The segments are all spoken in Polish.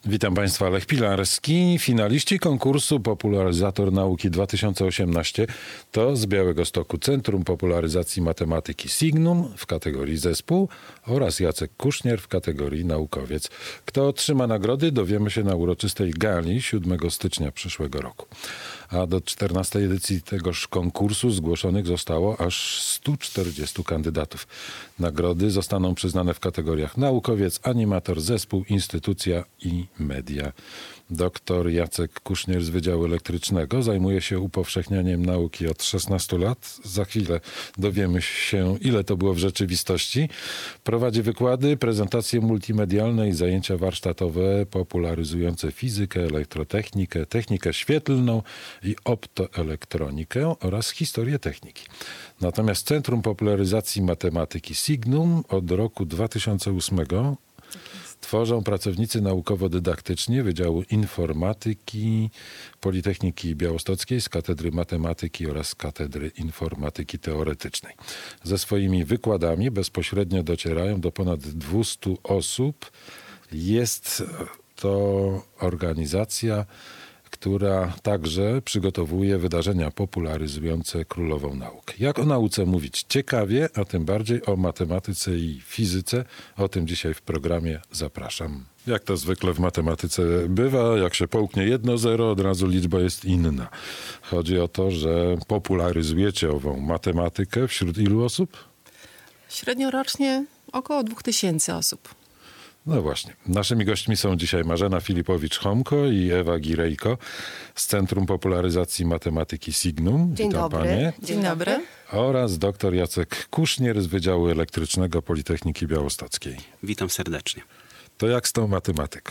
Witam Państwa, Lech Pilarski. Finaliści konkursu Popularyzator Nauki 2018 to z Białegostoku Centrum Popularyzacji Matematyki Signum w kategorii zespół oraz Jacek Kusznier w kategorii naukowiec. Kto otrzyma nagrody, dowiemy się na uroczystej gali 7 stycznia przyszłego roku. A do 14. edycji tegoż konkursu zgłoszonych zostało aż 140 kandydatów. Nagrody zostaną przyznane w kategoriach naukowiec, animator, zespół, instytucja i media. Doktor Jacek Kusznier z Wydziału Elektrycznego zajmuje się upowszechnianiem nauki od 16 lat. Za chwilę dowiemy się, ile to było w rzeczywistości. Prowadzi wykłady, prezentacje multimedialne i zajęcia warsztatowe popularyzujące fizykę, elektrotechnikę, technikę świetlną i optoelektronikę oraz historię techniki. Natomiast Centrum Popularyzacji Matematyki Signum od roku 2008 tworzą pracownicy naukowo-dydaktyczni Wydziału Informatyki Politechniki Białostockiej z Katedry Matematyki oraz Katedry Informatyki Teoretycznej. Ze swoimi wykładami bezpośrednio docierają do ponad 200 osób. Jest to organizacja, która także przygotowuje wydarzenia popularyzujące królową naukę. Jak o nauce mówić ciekawie, a tym bardziej o matematyce i fizyce, o tym dzisiaj w programie zapraszam. Jak to zwykle w matematyce bywa, jak się połknie 1 zero, od razu liczba jest inna. Chodzi o to, że popularyzujecie ową matematykę wśród ilu osób? Średnio rocznie około 2000 osób. No właśnie. Naszymi gośćmi są dzisiaj Marzena Filipowicz-Homko i Ewa Girejko z Centrum Popularyzacji Matematyki Signum. Dzień Witam dobry. panie. Dzień dobry. Oraz doktor Jacek Kusznier z Wydziału Elektrycznego Politechniki Białostockiej. Witam serdecznie. To jak z tą matematyką?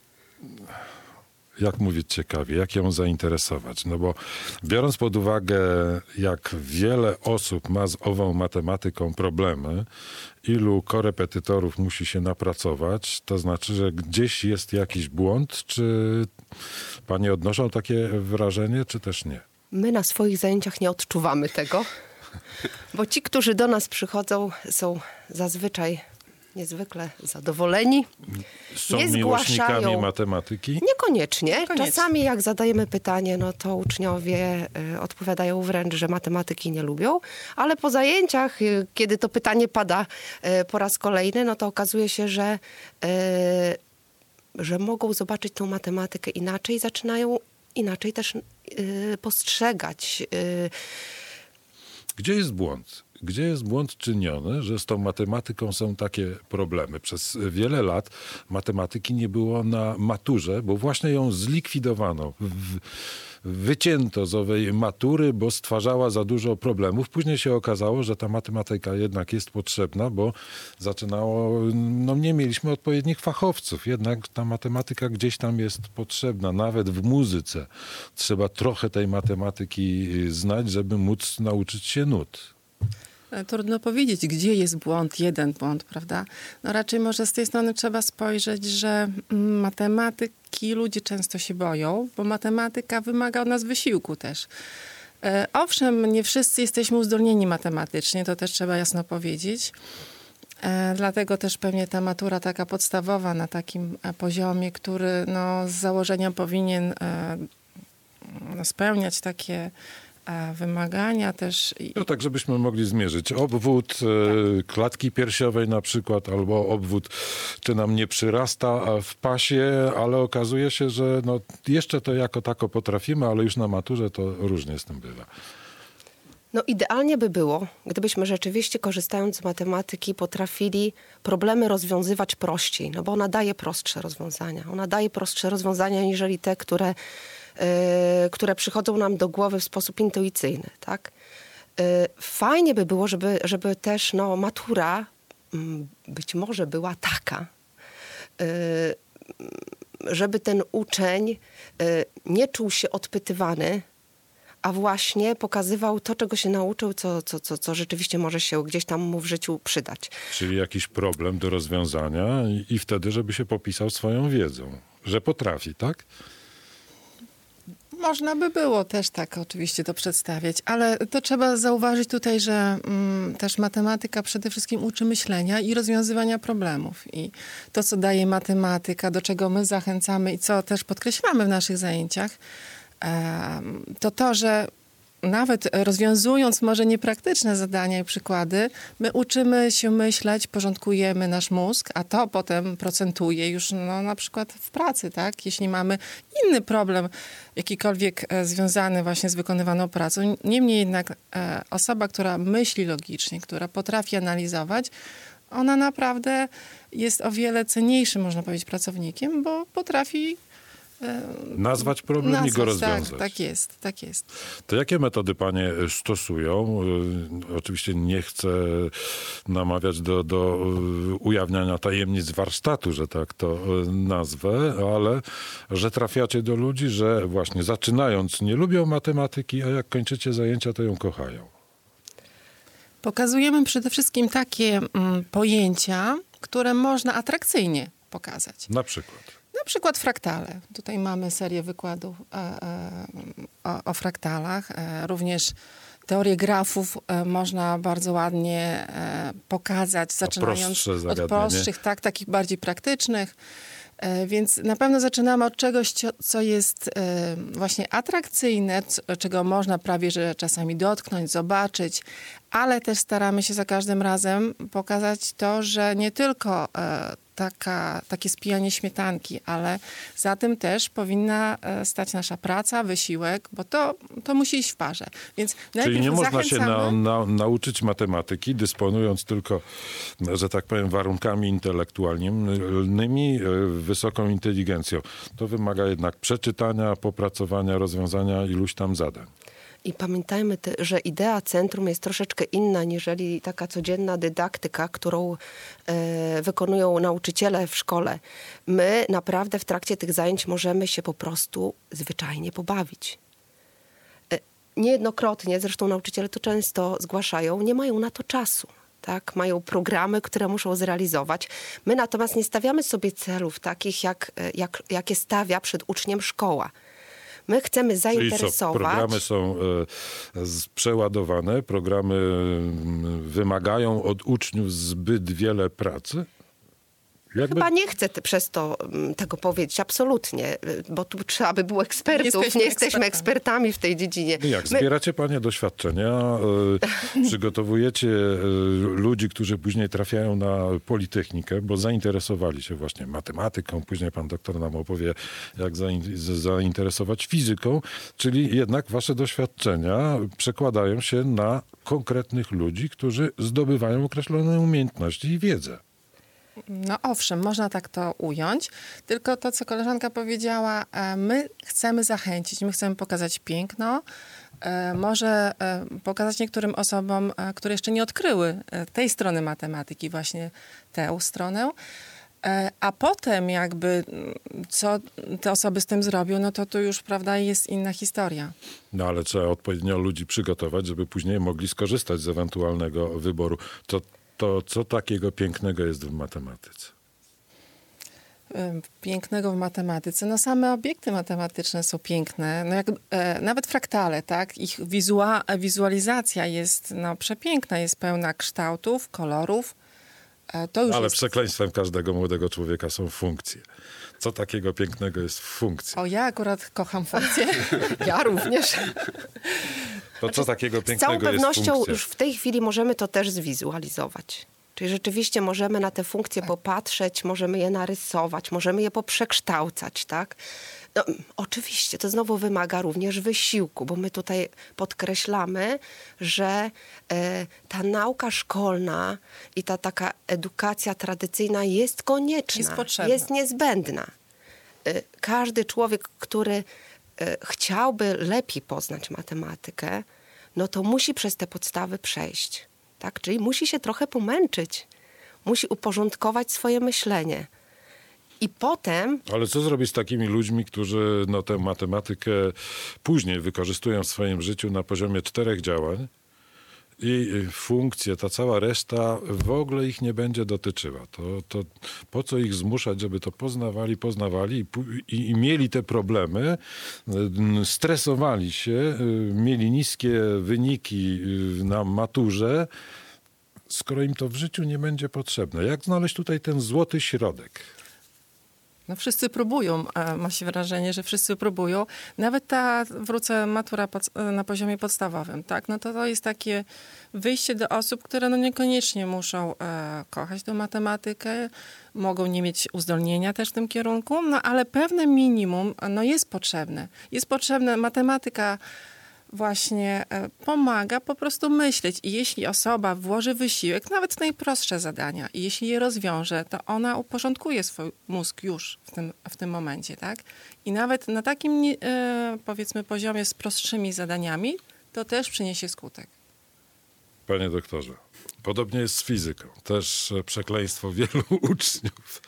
Jak mówić ciekawie, jak ją zainteresować? No bo biorąc pod uwagę, jak wiele osób ma z ową matematyką problemy, ilu korepetytorów musi się napracować, to znaczy, że gdzieś jest jakiś błąd, czy panie odnoszą takie wrażenie, czy też nie? My na swoich zajęciach nie odczuwamy tego, bo ci, którzy do nas przychodzą, są zazwyczaj niezwykle zadowoleni. Są nie miłośnikami zgłaszają matematyki? Niekoniecznie. Czasami jak zadajemy pytanie, no to uczniowie odpowiadają wręcz, że matematyki nie lubią, ale po zajęciach, kiedy to pytanie pada po raz kolejny, no to okazuje się, że mogą zobaczyć tą matematykę inaczej, zaczynają inaczej też postrzegać. Gdzie jest błąd? Gdzie jest błąd czyniony, że z tą matematyką są takie problemy? Przez wiele lat matematyki nie było na maturze, bo właśnie ją zlikwidowano. Wycięto z owej matury, bo stwarzała za dużo problemów. Później się okazało, że ta matematyka jednak jest potrzebna, bo nie mieliśmy odpowiednich fachowców. Jednak ta matematyka gdzieś tam jest potrzebna. Nawet w muzyce trzeba trochę tej matematyki znać, żeby móc nauczyć się nut. Trudno powiedzieć, gdzie jest błąd, jeden błąd, prawda? No raczej może z tej strony trzeba spojrzeć, że matematyki ludzie często się boją, bo matematyka wymaga od nas wysiłku też. Owszem, nie wszyscy jesteśmy uzdolnieni matematycznie, to też trzeba jasno powiedzieć. Dlatego też pewnie ta matura taka podstawowa na takim poziomie, który z założenia powinien spełniać takie wymagania też. No tak, żebyśmy mogli zmierzyć obwód klatki piersiowej na przykład, albo obwód, czy nam nie przyrasta w pasie, ale okazuje się, że jeszcze to jako tako potrafimy, ale już na maturze to różnie z tym bywa. No idealnie by było, gdybyśmy rzeczywiście korzystając z matematyki potrafili problemy rozwiązywać prościej, no bo ona daje prostsze rozwiązania. Ona daje prostsze rozwiązania, niżeli te, które przychodzą nam do głowy w sposób intuicyjny, tak? Fajnie by było, żeby też matura być może była taka, żeby ten uczeń nie czuł się odpytywany, a właśnie pokazywał to, czego się nauczył, co rzeczywiście może się gdzieś tam mu w życiu przydać. Czyli jakiś problem do rozwiązania i wtedy, żeby się popisał swoją wiedzą, że potrafi, tak? Można by było też tak oczywiście to przedstawiać, ale to trzeba zauważyć tutaj, że też matematyka przede wszystkim uczy myślenia i rozwiązywania problemów. I to, co daje matematyka, do czego my zachęcamy i co też podkreślamy w naszych zajęciach, to, że nawet rozwiązując może niepraktyczne zadania i przykłady, my uczymy się myśleć, porządkujemy nasz mózg, a to potem procentuje już na przykład w pracy, tak? Jeśli mamy inny problem, jakikolwiek związany właśnie z wykonywaną pracą. Niemniej jednak osoba, która myśli logicznie, która potrafi analizować, ona naprawdę jest o wiele cenniejszym, można powiedzieć, pracownikiem, bo potrafi nazwać problem i go rozwiązać. Tak jest. To jakie metody panie stosują? Oczywiście nie chcę namawiać do ujawniania tajemnic warsztatu, że tak to nazwę, ale że trafiacie do ludzi, że właśnie zaczynając nie lubią matematyki, a jak kończycie zajęcia, to ją kochają. Pokazujemy przede wszystkim takie pojęcia, które można atrakcyjnie pokazać. Na przykład? Na przykład fraktale. Tutaj mamy serię wykładów o fraktalach. Również teorię grafów można bardzo ładnie pokazać, zaczynając od prostszych, takich bardziej praktycznych. Więc na pewno zaczynamy od czegoś, co jest właśnie atrakcyjne, czego można prawie że czasami dotknąć, zobaczyć, ale też staramy się za każdym razem pokazać to, że nie tylko takie spijanie śmietanki, ale za tym też powinna stać nasza praca, wysiłek, bo to musi iść w parze. Więc czyli nie można się nauczyć matematyki, dysponując tylko, że tak powiem, warunkami intelektualnymi, wysoką inteligencją. To wymaga jednak przeczytania, popracowania, rozwiązania iluś tam zadań. I pamiętajmy, że idea centrum jest troszeczkę inna niżeli taka codzienna dydaktyka, którą wykonują nauczyciele w szkole. My naprawdę w trakcie tych zajęć możemy się po prostu zwyczajnie pobawić. Niejednokrotnie, zresztą nauczyciele to często zgłaszają, nie mają na to czasu. Tak? Mają programy, które muszą zrealizować. My natomiast nie stawiamy sobie celów takich, jakie stawia przed uczniem szkoła. My chcemy zainteresować... Czyli programy są przeładowane, programy wymagają od uczniów zbyt wiele pracy? Chyba nie chcę przez to tego powiedzieć, absolutnie, bo tu trzeba by było ekspertów. Nie jesteśmy ekspertami w tej dziedzinie. Jak zbieracie panie doświadczenia, przygotowujecie ludzi, którzy później trafiają na Politechnikę, bo zainteresowali się właśnie matematyką, później pan doktor nam opowie, jak zainteresować fizyką, czyli jednak wasze doświadczenia przekładają się na konkretnych ludzi, którzy zdobywają określone umiejętności i wiedzę. No owszem, można tak to ująć, tylko to, co koleżanka powiedziała, my chcemy zachęcić, my chcemy pokazać piękno, może pokazać niektórym osobom, które jeszcze nie odkryły tej strony matematyki, właśnie tę stronę, a potem jakby co te osoby z tym zrobią, no to tu już, prawda, jest inna historia. No ale trzeba odpowiednio ludzi przygotować, żeby później mogli skorzystać z ewentualnego wyboru. To co takiego pięknego jest w matematyce? Pięknego w matematyce? No same obiekty matematyczne są piękne. No nawet fraktale, tak? Ich wizualizacja jest przepiękna, jest pełna kształtów, kolorów. To już ale jest... przekleństwem każdego młodego człowieka są funkcje. Co takiego pięknego jest w funkcji? O, ja akurat kocham funkcje. Ja również. To co takiego pięknego jest z całą pewnością funkcja? już w tej chwili możemy to też zwizualizować. Czyli rzeczywiście możemy na te funkcje popatrzeć, możemy je narysować, możemy je poprzekształcać, tak? No, oczywiście to znowu wymaga również wysiłku, bo my tutaj podkreślamy, że ta nauka szkolna i ta taka edukacja tradycyjna jest konieczna, jest potrzebna, jest niezbędna. Każdy człowiek, który chciałby lepiej poznać matematykę, no to musi przez te podstawy przejść. Tak? Czyli musi się trochę pomęczyć. Musi uporządkować swoje myślenie. I potem... Ale co zrobić z takimi ludźmi, którzy tę matematykę później wykorzystują w swoim życiu na poziomie 4 działań i funkcje, ta cała reszta w ogóle ich nie będzie dotyczyła. To po co ich zmuszać, żeby to poznawali i mieli te problemy, stresowali się, mieli niskie wyniki na maturze, skoro im to w życiu nie będzie potrzebne. Jak znaleźć tutaj ten złoty środek? No wszyscy próbują, ma się wrażenie, że wszyscy próbują. Nawet matura na poziomie podstawowym, tak? No to jest takie wyjście do osób, które no niekoniecznie muszą kochać tę matematykę, mogą nie mieć uzdolnienia też w tym kierunku, no ale pewne minimum no jest potrzebne. Jest potrzebna matematyka, właśnie pomaga po prostu myśleć. I jeśli osoba włoży wysiłek, nawet w najprostsze zadania, i jeśli je rozwiąże, to ona uporządkuje swój mózg już w tym momencie, tak? I nawet na takim, powiedzmy, poziomie z prostszymi zadaniami, to też przyniesie skutek. Panie doktorze, podobnie jest z fizyką. Też przekleństwo wielu uczniów.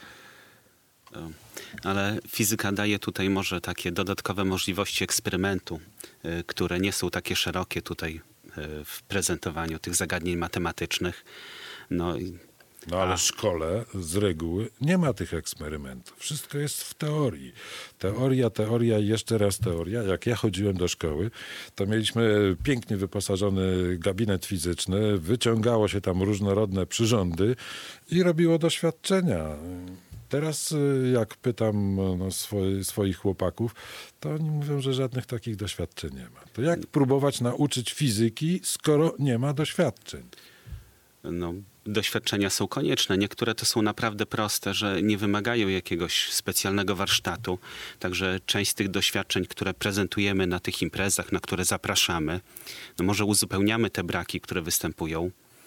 Ale fizyka daje tutaj może takie dodatkowe możliwości eksperymentu, które nie są takie szerokie tutaj w prezentowaniu tych zagadnień matematycznych. No ale w szkole z reguły nie ma tych eksperymentów. Wszystko jest w teorii. Teoria i jeszcze raz teoria. Jak ja chodziłem do szkoły, to mieliśmy pięknie wyposażony gabinet fizyczny, wyciągało się tam różnorodne przyrządy i robiło doświadczenia. Teraz jak pytam swoich chłopaków, to oni mówią, że żadnych takich doświadczeń nie ma. To jak próbować nauczyć fizyki, skoro nie ma doświadczeń? No, doświadczenia są konieczne. Niektóre to są naprawdę proste, że nie wymagają jakiegoś specjalnego warsztatu. Także część z tych doświadczeń, które prezentujemy na tych imprezach, na które zapraszamy, no może uzupełniamy te braki, które występują.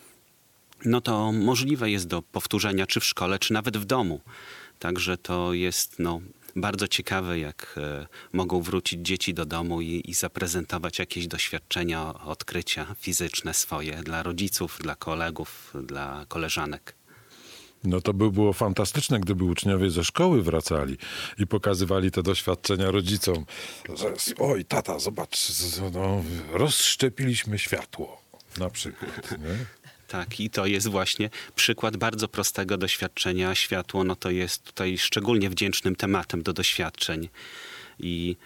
No to możliwe jest do powtórzenia czy w szkole, czy nawet w domu. Także to jest bardzo ciekawe, jak mogą wrócić dzieci do domu i zaprezentować jakieś doświadczenia, odkrycia fizyczne swoje dla rodziców, dla kolegów, dla koleżanek. No to by było fantastyczne, gdyby uczniowie ze szkoły wracali i pokazywali te doświadczenia rodzicom. Oj, tata, zobacz, rozszczepiliśmy światło na przykład. Nie? Tak, i to jest właśnie przykład bardzo prostego doświadczenia. Światło, no to jest tutaj szczególnie wdzięcznym tematem do doświadczeń. I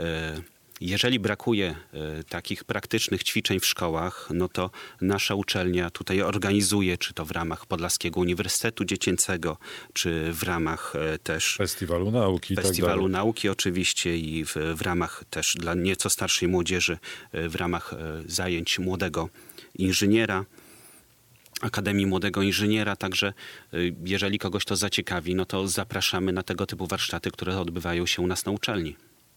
jeżeli brakuje takich praktycznych ćwiczeń w szkołach, no to nasza uczelnia tutaj organizuje, czy to w ramach Podlaskiego Uniwersytetu Dziecięcego, czy w ramach też Festiwalu Nauki. Festiwalu Nauki oczywiście i w ramach też dla nieco starszej młodzieży, w ramach zajęć młodego inżyniera, Akademii Młodego Inżyniera, także jeżeli kogoś to zaciekawi, no to zapraszamy na tego typu warsztaty, które odbywają się u nas na uczelni.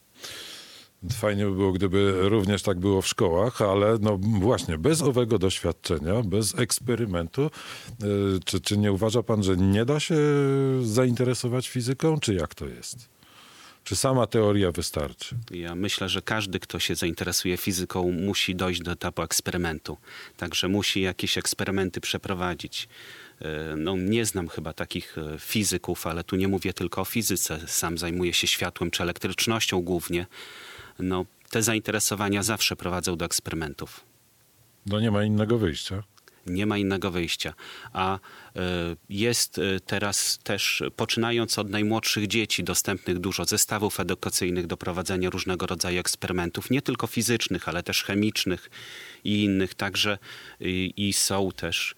Fajnie by było, gdyby również tak było w szkołach, ale no właśnie, bez owego doświadczenia, bez eksperymentu, czy nie uważa pan, że nie da się zainteresować fizyką, czy jak to jest? Czy sama teoria wystarczy? Ja myślę, że każdy, kto się zainteresuje fizyką, musi dojść do etapu eksperymentu. Także musi jakieś eksperymenty przeprowadzić. No, nie znam chyba takich fizyków, ale tu nie mówię tylko o fizyce. Sam zajmuję się światłem czy elektrycznością głównie. No, te zainteresowania zawsze prowadzą do eksperymentów. No nie ma innego wyjścia. Nie ma innego wyjścia. A jest teraz też, poczynając od najmłodszych dzieci, dostępnych dużo zestawów edukacyjnych do prowadzenia różnego rodzaju eksperymentów, nie tylko fizycznych, ale też chemicznych i innych. Także i są też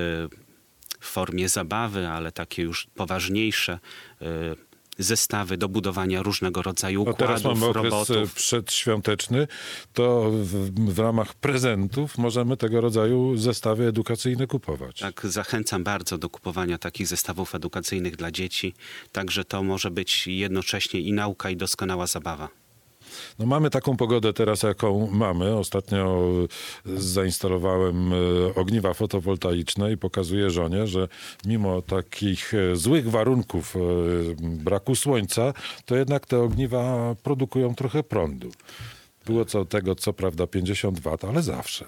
w formie zabawy, ale takie już poważniejsze zestawy do budowania różnego rodzaju układów, teraz mamy okres robotów. Przedświąteczny, to w ramach prezentów możemy tego rodzaju zestawy edukacyjne kupować. Tak, zachęcam bardzo do kupowania takich zestawów edukacyjnych dla dzieci. Także to może być jednocześnie i nauka, i doskonała zabawa. No mamy taką pogodę teraz, jaką mamy. Ostatnio zainstalowałem ogniwa fotowoltaiczne i pokazuję żonie, że mimo takich złych warunków braku słońca, to jednak te ogniwa produkują trochę prądu. Było co prawda 50 W, ale zawsze.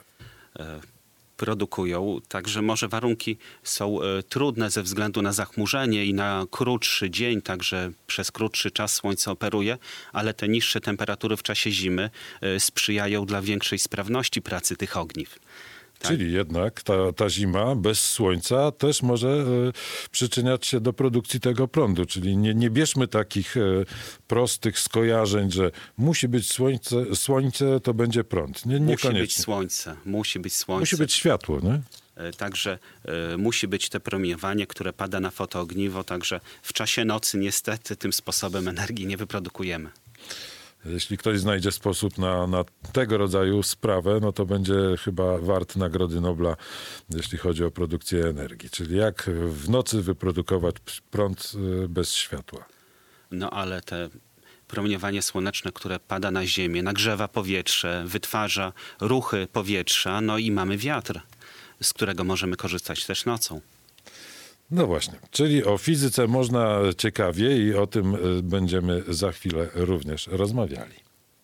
Produkują, także może warunki są trudne ze względu na zachmurzenie i na krótszy dzień, także przez krótszy czas słońce operuje, ale te niższe temperatury w czasie zimy sprzyjają dla większej sprawności pracy tych ogniw. Czyli jednak ta zima bez słońca też może przyczyniać się do produkcji tego prądu. Czyli nie bierzmy takich prostych skojarzeń, że musi być słońce to będzie prąd. Niekoniecznie. Musi być słońce. Musi być światło, nie? Także musi być te promieniowanie, które pada na fotoogniwo, także w czasie nocy niestety tym sposobem energii nie wyprodukujemy. Jeśli ktoś znajdzie sposób na tego rodzaju sprawę, no to będzie chyba wart Nagrody Nobla, jeśli chodzi o produkcję energii. Czyli jak w nocy wyprodukować prąd bez światła. No ale te promieniowanie słoneczne, które pada na ziemię, nagrzewa powietrze, wytwarza ruchy powietrza, no i mamy wiatr, z którego możemy korzystać też nocą. No właśnie, czyli o fizyce można ciekawie i o tym będziemy za chwilę również rozmawiali.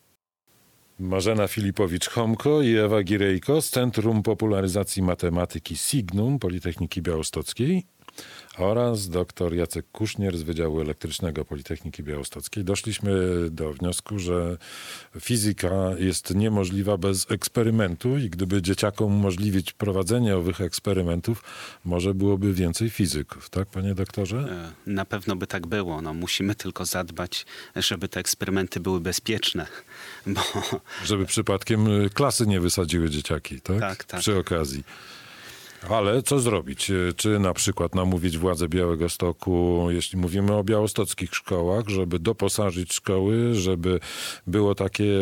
Marzena Filipowicz-Chomko i Ewa Girejko z Centrum Popularyzacji Matematyki Signum Politechniki Białostockiej oraz dr Jacek Kusznier z Wydziału Elektrycznego Politechniki Białostockiej. Doszliśmy do wniosku, że fizyka jest niemożliwa bez eksperymentu i gdyby dzieciakom umożliwić prowadzenie owych eksperymentów, może byłoby więcej fizyków. Tak, panie doktorze? Na pewno by tak było. No, musimy tylko zadbać, żeby te eksperymenty były bezpieczne. Bo... Żeby przypadkiem klasy nie wysadziły dzieciaki, tak? Tak. Przy okazji. Ale co zrobić? Czy na przykład namówić władze Białegostoku, jeśli mówimy o białostockich szkołach, żeby doposażyć szkoły, żeby było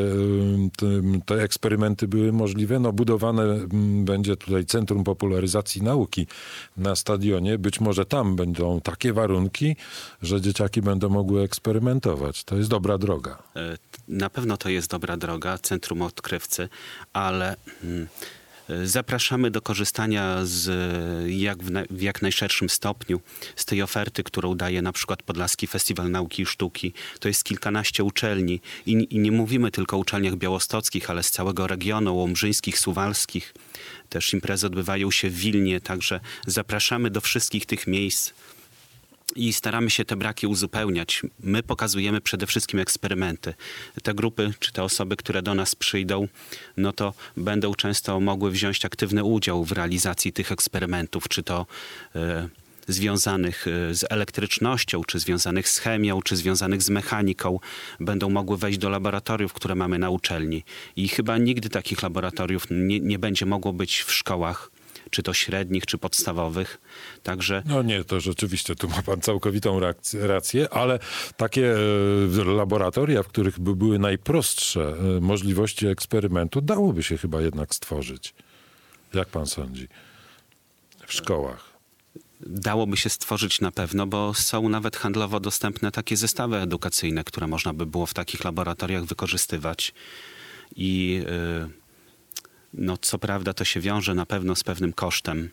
te eksperymenty były możliwe? No budowane będzie tutaj Centrum Popularyzacji Nauki na stadionie. Być może tam będą takie warunki, że dzieciaki będą mogły eksperymentować. To jest dobra droga. Na pewno to jest dobra droga, Centrum Odkrywcy, ale... Zapraszamy do korzystania w jak najszerszym stopniu z tej oferty, którą daje na przykład Podlaski Festiwal Nauki i Sztuki. To jest kilkanaście uczelni i nie mówimy tylko o uczelniach białostockich, ale z całego regionu, łomżyńskich, suwalskich. Też imprezy odbywają się w Wilnie, także zapraszamy do wszystkich tych miejsc. I staramy się te braki uzupełniać. My pokazujemy przede wszystkim eksperymenty. Te grupy, czy te osoby, które do nas przyjdą, no to będą często mogły wziąć aktywny udział w realizacji tych eksperymentów, czy to związanych z elektrycznością, czy związanych z chemią, czy związanych z mechaniką. Będą mogły wejść do laboratoriów, które mamy na uczelni. I chyba nigdy takich laboratoriów nie będzie mogło być w szkołach, czy to średnich, czy podstawowych. Także... No nie, to rzeczywiście, tu ma pan całkowitą rację, ale takie laboratoria, w których by były najprostsze możliwości eksperymentu, dałoby się chyba jednak stworzyć. Jak pan sądzi? W szkołach. Dałoby się stworzyć na pewno, bo są nawet handlowo dostępne takie zestawy edukacyjne, które można by było w takich laboratoriach wykorzystywać. I no co prawda to się wiąże na pewno z pewnym kosztem.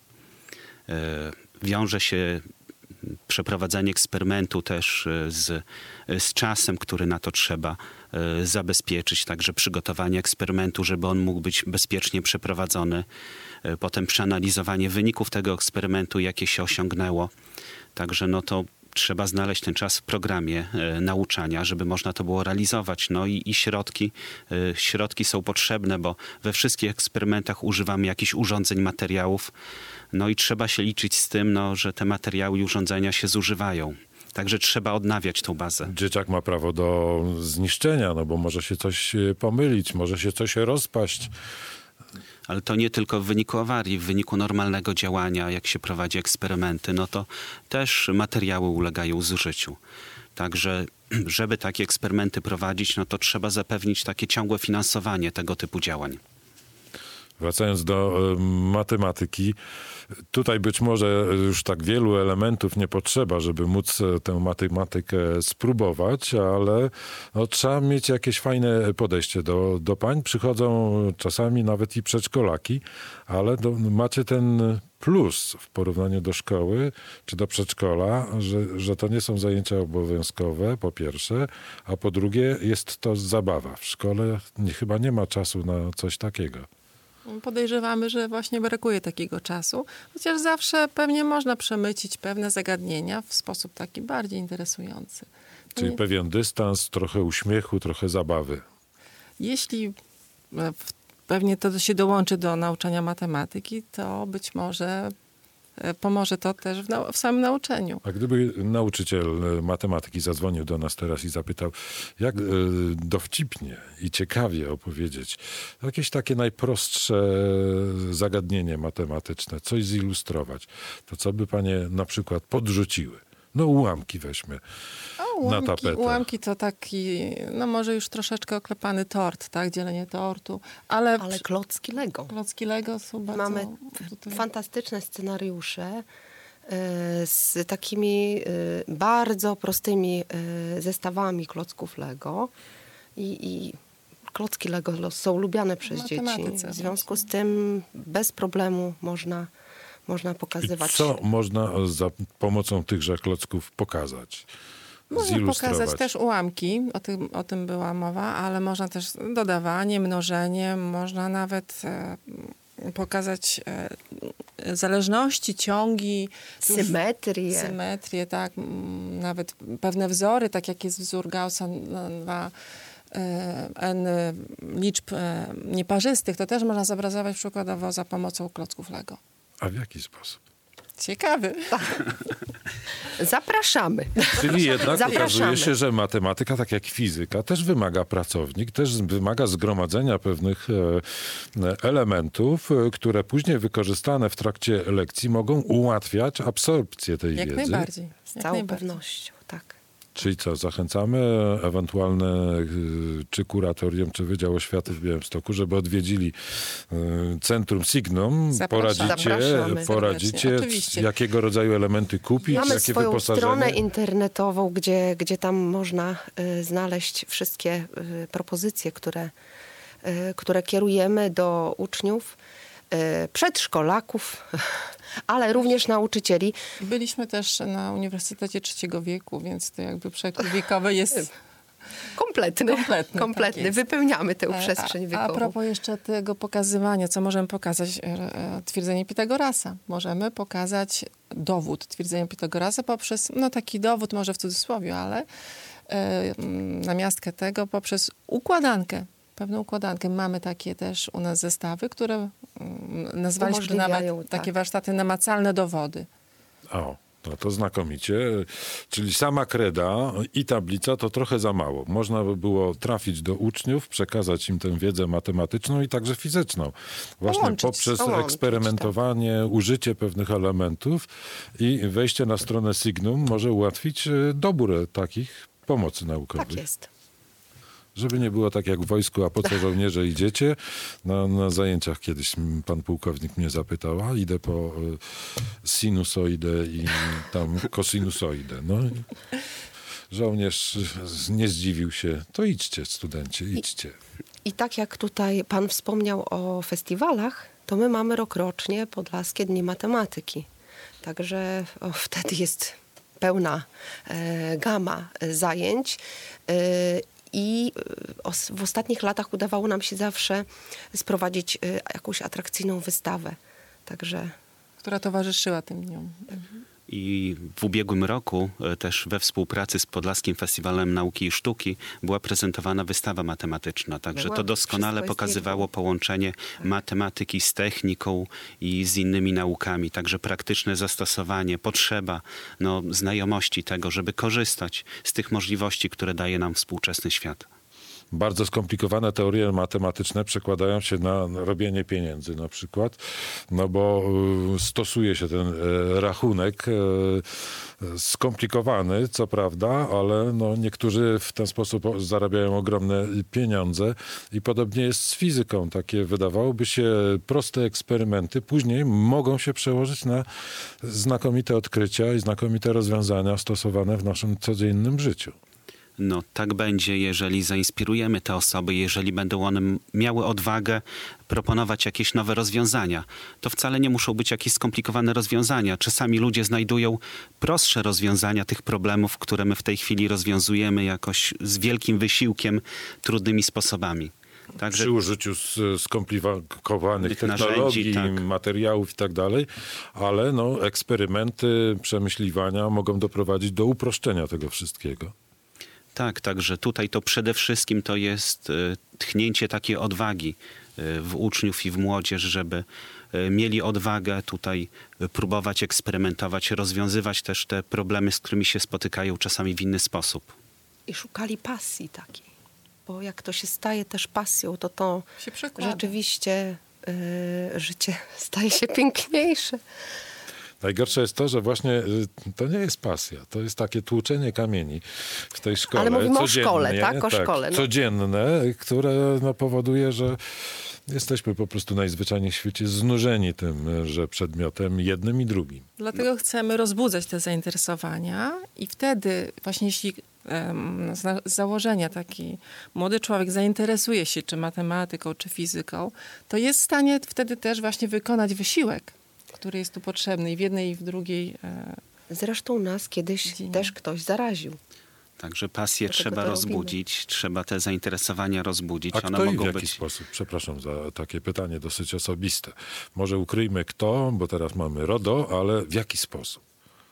Wiąże się przeprowadzenie eksperymentu też z czasem, który na to trzeba zabezpieczyć. Także przygotowanie eksperymentu, żeby on mógł być bezpiecznie przeprowadzony. Potem przeanalizowanie wyników tego eksperymentu, jakie się osiągnęło. Także no to trzeba znaleźć ten czas w programie nauczania, żeby można to było realizować. No i środki są potrzebne, bo we wszystkich eksperymentach używamy jakichś urządzeń, materiałów. No i trzeba się liczyć z tym, że te materiały i urządzenia się zużywają. Także trzeba odnawiać tą bazę. Dzieciak ma prawo do zniszczenia, bo może się coś pomylić, może się coś rozpaść. Ale to nie tylko w wyniku awarii, w wyniku normalnego działania, jak się prowadzi eksperymenty, no to też materiały ulegają zużyciu. Także żeby takie eksperymenty prowadzić, no to trzeba zapewnić takie ciągłe finansowanie tego typu działań. Wracając do matematyki, tutaj być może już tak wielu elementów nie potrzeba, żeby móc tę matematykę spróbować, ale trzeba mieć jakieś fajne podejście do pań. Przychodzą czasami nawet i przedszkolaki, ale macie ten plus w porównaniu do szkoły czy do przedszkola, że to nie są zajęcia obowiązkowe, po pierwsze, a po drugie jest to zabawa. W szkole chyba nie ma czasu na coś takiego. Podejrzewamy, że właśnie brakuje takiego czasu, chociaż zawsze pewnie można przemycić pewne zagadnienia w sposób taki bardziej interesujący. Czyli pewien dystans, trochę uśmiechu, trochę zabawy. Jeśli pewnie to się dołączy do nauczania matematyki, to być może pomoże to też w samym nauczeniu. A gdyby nauczyciel matematyki zadzwonił do nas teraz i zapytał, jak dowcipnie i ciekawie opowiedzieć jakieś takie najprostsze zagadnienie matematyczne, coś zilustrować, to co by panie na przykład podrzuciły? No ułamki weźmy na tapetę. Ułamki to taki, no może już troszeczkę oklepany tort, tak? Dzielenie tortu, ale klocki Lego. Klocki Lego są bardzo... Mamy fantastyczne scenariusze z takimi bardzo prostymi zestawami klocków Lego i klocki Lego są lubiane przez dzieci. W związku z tym bez problemu można pokazywać. I co można za pomocą tychże klocków pokazać? Można pokazać też ułamki, o tym była mowa, ale można też dodawanie, mnożenie, można nawet pokazać zależności, ciągi. Symetrię, tak. Nawet pewne wzory, tak jak jest wzór Gaussa na n liczb nieparzystych, to też można zobrazować przykładowo za pomocą klocków Lego. A w jaki sposób? Ciekawy. Zapraszamy. Czyli jednak okazuje się, że matematyka, tak jak fizyka, też wymaga pracownik, też wymaga zgromadzenia pewnych elementów, które później wykorzystane w trakcie lekcji mogą ułatwiać absorpcję tej wiedzy. Jak najbardziej. Z całą pewnością, tak. Czyli co, zachęcamy ewentualne czy kuratorium, czy Wydział Oświaty w Białymstoku, żeby odwiedzili Centrum Signum. Poradzicie jakiego rodzaju elementy kupić, Mamy jakie swoją wyposażenie? stronę internetową, gdzie tam można znaleźć wszystkie propozycje, które kierujemy do uczniów, przedszkolaków, ale również nauczycieli. Byliśmy też na Uniwersytecie Trzeciego Wieku, więc to jakby przekrój wiekowy jest kompletny. Tak jest. Wypełniamy tę przestrzeń wiekową. A propos jeszcze tego pokazywania, co możemy pokazać? Twierdzenie Pitagorasa. Możemy pokazać dowód twierdzenia Pitagorasa poprzez, no taki dowód może w cudzysłowie, ale namiastkę tego poprzez układankę. Pewną układankę. Mamy takie też u nas zestawy, które nazwaliśmy nawet takie warsztaty namacalne dowody. O, no to znakomicie. Czyli sama kreda i tablica to trochę za mało. Można by było trafić do uczniów, przekazać im tę wiedzę matematyczną i także fizyczną. Właśnie poprzez eksperymentowanie, użycie pewnych elementów i wejście na stronę Signum może ułatwić dobór takich pomocy naukowej. Tak jest. Żeby nie było tak jak w wojsku, a po co żołnierze idziecie? Na zajęciach kiedyś pan pułkownik mnie zapytał, a idę po sinusoidę i tam kosinusoidę. No, żołnierz nie zdziwił się. To idźcie, studenci, idźcie. I tak jak tutaj pan wspomniał o festiwalach, to my mamy rokrocznie Podlaskie Dni Matematyki. Także wtedy jest pełna gama zajęć. I w ostatnich latach udawało nam się zawsze sprowadzić jakąś atrakcyjną wystawę. Także... Która towarzyszyła tym dniom. I w ubiegłym roku też we współpracy z Podlaskim Festiwalem Nauki i Sztuki była prezentowana wystawa matematyczna. Także to doskonale pokazywało połączenie matematyki z techniką i z innymi naukami. Także praktyczne zastosowanie, potrzeba znajomości tego, żeby korzystać z tych możliwości, które daje nam współczesny świat. Bardzo skomplikowane teorie matematyczne przekładają się na robienie pieniędzy na przykład, no bo stosuje się ten rachunek skomplikowany, co prawda, ale no niektórzy w ten sposób zarabiają ogromne pieniądze i podobnie jest z fizyką. Takie wydawałoby się proste eksperymenty później mogą się przełożyć na znakomite odkrycia i znakomite rozwiązania stosowane w naszym codziennym życiu. No tak będzie, jeżeli zainspirujemy te osoby, jeżeli będą one miały odwagę proponować jakieś nowe rozwiązania. To wcale nie muszą być jakieś skomplikowane rozwiązania. Czasami ludzie znajdują prostsze rozwiązania tych problemów, które my w tej chwili rozwiązujemy jakoś z wielkim wysiłkiem, trudnymi sposobami. Także przy użyciu skomplikowanych technologii, narzędzi, materiałów i tak dalej, ale eksperymenty, przemyśliwania mogą doprowadzić do uproszczenia tego wszystkiego. Tak, także tutaj to przede wszystkim to jest tchnięcie takiej odwagi, w uczniów i w młodzież, żeby mieli odwagę tutaj próbować eksperymentować, rozwiązywać też te problemy, z którymi się spotykają czasami w inny sposób. I szukali pasji takiej. Bo jak to się staje też pasją, to Się przekłada. rzeczywiście życie staje się piękniejsze. Najgorsze jest to, że właśnie to nie jest pasja. To jest takie tłuczenie kamieni w tej szkole. Ale mówimy o codziennie, szkole, tak? O szkole. No. Codzienne, które powoduje, że jesteśmy po prostu najzwyczajniej w świecie znużeni tym, że przedmiotem jednym i drugim. Dlatego chcemy rozbudzać te zainteresowania i wtedy właśnie jeśli z założenia taki młody człowiek zainteresuje się czy matematyką, czy fizyką, to jest w stanie wtedy też właśnie wykonać wysiłek, który jest tu potrzebny i w jednej i w drugiej Zresztą nas kiedyś dziedzinie. też ktoś zaraził. Także pasję Dlatego trzeba to rozbudzić, trzeba te zainteresowania rozbudzić. A One kto i w mogą jaki być... sposób? Przepraszam za takie pytanie dosyć osobiste. Może ukryjmy kto, bo teraz mamy RODO, ale w jaki sposób?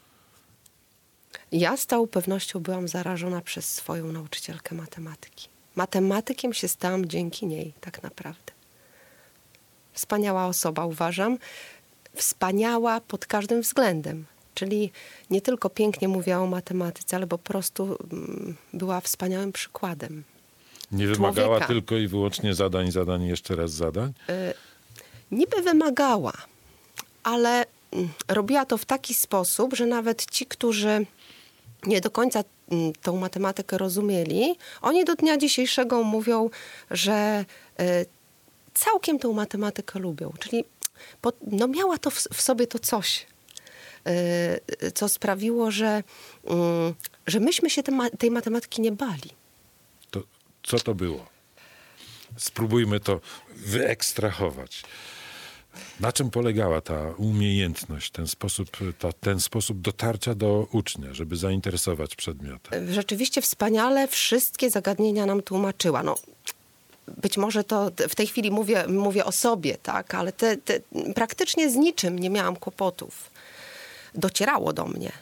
Ja z całą pewnością byłam zarażona przez swoją nauczycielkę matematyki. Matematykiem się stałam dzięki niej, tak naprawdę. Wspaniała osoba, uważam. Wspaniała pod każdym względem. Czyli nie tylko pięknie mówiła o matematyce, ale po prostu była wspaniałym przykładem. Nie wymagała Człowieka. tylko i wyłącznie zadań, i jeszcze raz zadań? Niby wymagała, ale robiła to w taki sposób, że nawet ci, którzy nie do końca tą matematykę rozumieli, oni do dnia dzisiejszego mówią, że całkiem tą matematykę lubią. Czyli miała to w sobie to coś, co sprawiło, że myśmy się tej matematyki nie bali. To co to było? Spróbujmy to wyekstrahować. Na czym polegała ta umiejętność, ten sposób dotarcia do ucznia, żeby zainteresować przedmiotem? Rzeczywiście wspaniale wszystkie zagadnienia nam tłumaczyła. No, być może to w tej chwili mówię o sobie, tak, ale praktycznie z niczym nie miałam kłopotów. Docierało do mnie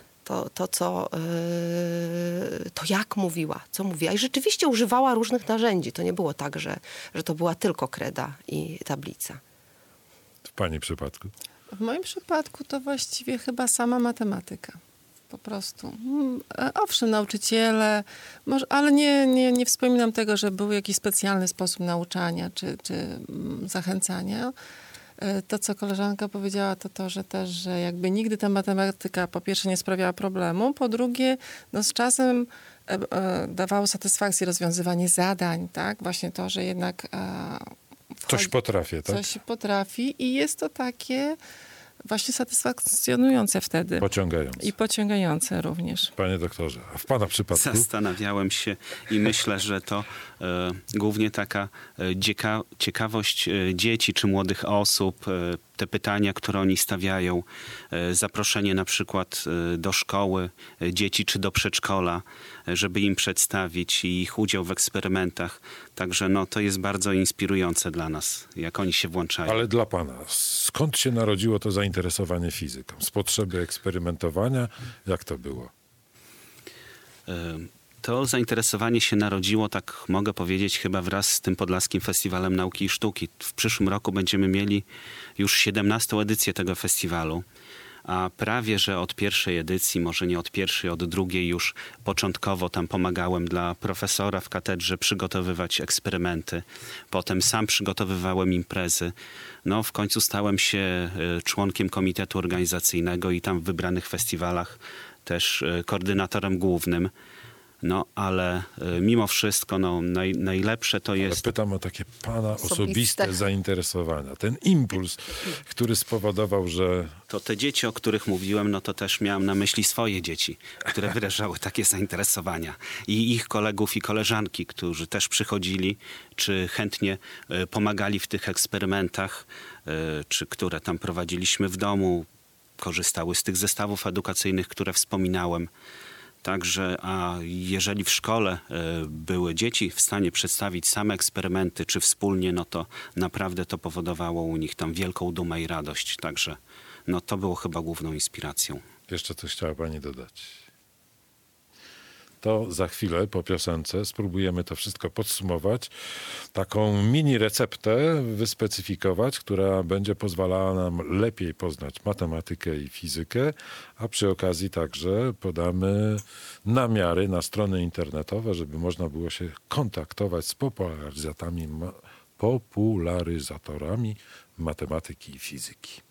to jak mówiła, co mówiła. I rzeczywiście używała różnych narzędzi. To nie było tak, że to była tylko kreda i tablica. W pani przypadku? W moim przypadku to właściwie chyba sama matematyka. Po prostu. Owszem, nauczyciele, ale nie wspominam tego, że był jakiś specjalny sposób nauczania czy zachęcania. To, co koleżanka powiedziała, to że jakby nigdy ta matematyka po pierwsze nie sprawiała problemu, po drugie z czasem dawało satysfakcję rozwiązywanie zadań, tak? Właśnie to, że jednak Coś potrafię, tak? Coś potrafi i jest to takie właśnie satysfakcjonujące wtedy. Pociągające. I pociągające również. Panie doktorze, a w pana przypadku? Zastanawiałem się i myślę, że to głównie taka ciekawość dzieci czy młodych osób, te pytania, które oni stawiają, zaproszenie na przykład do szkoły dzieci czy do przedszkola, żeby im przedstawić i ich udział w eksperymentach. Także to jest bardzo inspirujące dla nas, jak oni się włączają. Ale dla pana, skąd się narodziło to zainteresowanie fizyką? Z potrzeby eksperymentowania? Jak to było? To zainteresowanie się narodziło, tak mogę powiedzieć, chyba wraz z tym Podlaskim Festiwalem Nauki i Sztuki. W przyszłym roku będziemy mieli już 17. edycję tego festiwalu, a prawie że od pierwszej edycji, może nie od pierwszej, od drugiej już początkowo tam pomagałem dla profesora w katedrze przygotowywać eksperymenty. Potem sam przygotowywałem imprezy. W końcu stałem się członkiem komitetu organizacyjnego i tam w wybranych festiwalach też koordynatorem głównym. Ale mimo wszystko najlepsze to jest... Ale pytam o takie pana osobiste zainteresowania. Ten impuls, który spowodował, że... To te dzieci, o których mówiłem, to też miałem na myśli swoje dzieci, które wyrażały takie zainteresowania. I ich kolegów i koleżanki, którzy też przychodzili, czy chętnie pomagali w tych eksperymentach, czy które tam prowadziliśmy w domu, korzystały z tych zestawów edukacyjnych, które wspominałem. Także, a jeżeli w szkole były dzieci w stanie przedstawić same eksperymenty, czy wspólnie, to naprawdę to powodowało u nich tam wielką dumę i radość. Także, to było chyba główną inspiracją. Jeszcze coś chciała pani dodać. to za chwilę po piosence spróbujemy to wszystko podsumować. Taką mini receptę wyspecyfikować, która będzie pozwalała nam lepiej poznać matematykę i fizykę, a przy okazji także podamy namiary na strony internetowe, żeby można było się kontaktować z popularyzatorami matematyki i fizyki.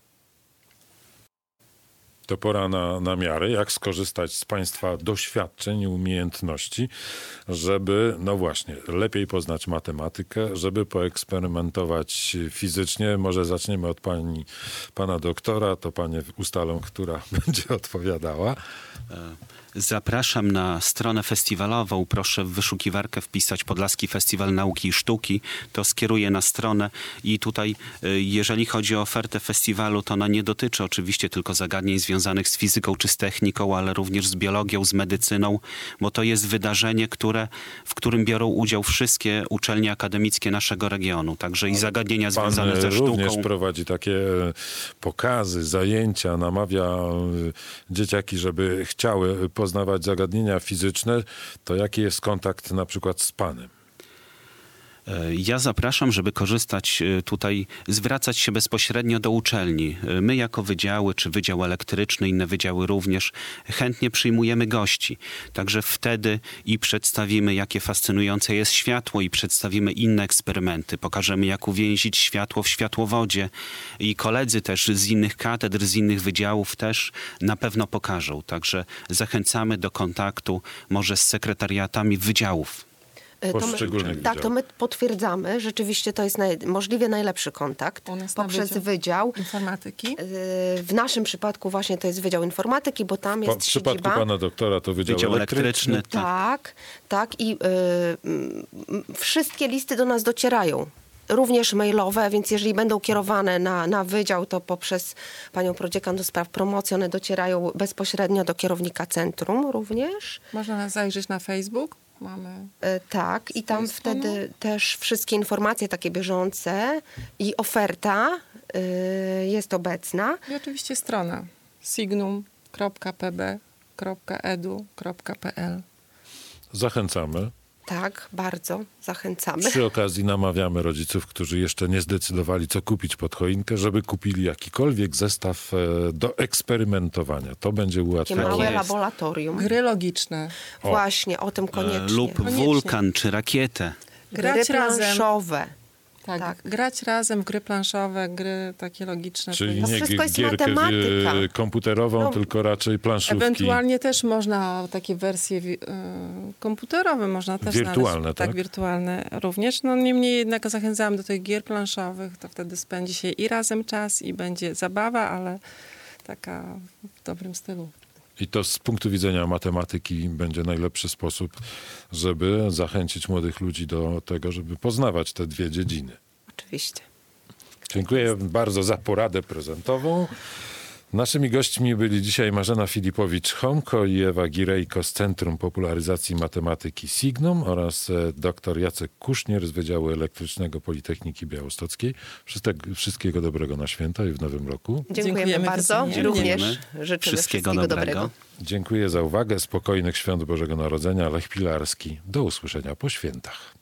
To pora na namiary, jak skorzystać z Państwa doświadczeń i umiejętności, żeby, no właśnie, lepiej poznać matematykę, żeby poeksperymentować fizycznie. Może zaczniemy od pana doktora, to panie ustalą, która będzie odpowiadała. Zapraszam na stronę festiwalową. Proszę w wyszukiwarkę wpisać Podlaski Festiwal Nauki i Sztuki. To skieruje na stronę i tutaj, jeżeli chodzi o ofertę festiwalu, to ona nie dotyczy oczywiście tylko zagadnień związanych z fizyką czy z techniką, ale również z biologią, z medycyną, bo to jest wydarzenie, w którym biorą udział wszystkie uczelnie akademickie naszego regionu. Także i zagadnienia związane ze sztuką. Pan również prowadzi takie pokazy, zajęcia, namawia dzieciaki, żeby chciały poznawać zagadnienia fizyczne, to jaki jest kontakt na przykład z panem? Ja zapraszam, żeby korzystać tutaj, zwracać się bezpośrednio do uczelni. My jako wydziały, czy Wydział Elektryczny, inne wydziały również, chętnie przyjmujemy gości. Także wtedy i przedstawimy, jakie fascynujące jest światło i przedstawimy inne eksperymenty. Pokażemy, jak uwięzić światło w światłowodzie. I koledzy też z innych katedr, z innych wydziałów też na pewno pokażą. Także zachęcamy do kontaktu może z sekretariatami wydziałów. To my potwierdzamy, rzeczywiście to jest możliwie najlepszy kontakt poprzez Wydział Informatyki. W naszym przypadku właśnie to jest Wydział Informatyki, bo tam jest W przypadku pana doktora to Wydział Elektryczny. Tak. I wszystkie listy do nas docierają. Również mailowe, więc jeżeli będą kierowane na wydział, to poprzez panią prodziekan do spraw promocji one docierają bezpośrednio do kierownika centrum również. Można nas zajrzeć na Facebook. Mamy. Tak, i tam wtedy też wszystkie informacje takie bieżące i oferta jest obecna. I oczywiście strona signum.pb.edu.pl. Zachęcamy. Tak, bardzo zachęcamy. Przy okazji namawiamy rodziców, którzy jeszcze nie zdecydowali, co kupić pod choinkę, żeby kupili jakikolwiek zestaw do eksperymentowania. To będzie ułatwiało. Takie małe laboratorium. Gry logiczne. Właśnie, o tym koniecznie. Lub wulkan, czy rakietę. Gry planszowe. Tak, grać razem w gry planszowe, gry takie logiczne. Czyli nie wszystko jest gierkę matematyka. Komputerową, tylko raczej planszówki. Ewentualnie też można takie wersje komputerowe można też wirtualne, znaleźć. tak? Tak, wirtualne również. No niemniej jednak zachęcam do tych gier planszowych, to wtedy spędzi się i razem czas i będzie zabawa, ale taka w dobrym stylu. I to z punktu widzenia matematyki będzie najlepszy sposób, żeby zachęcić młodych ludzi do tego, żeby poznawać te dwie dziedziny. Oczywiście. Dziękuję bardzo za poradę prezentową. Naszymi gośćmi byli dzisiaj Marzena Filipowicz-Homko i Ewa Girejko z Centrum Popularyzacji Matematyki Signum oraz dr Jacek Kusznier z Wydziału Elektrycznego Politechniki Białostockiej. Wszystkiego dobrego na święta i w nowym roku. Dziękujemy bardzo. Również życzymy wszystkiego dobrego. Dziękuję za uwagę. Spokojnych świąt Bożego Narodzenia. Lech Pilarski. Do usłyszenia po świętach.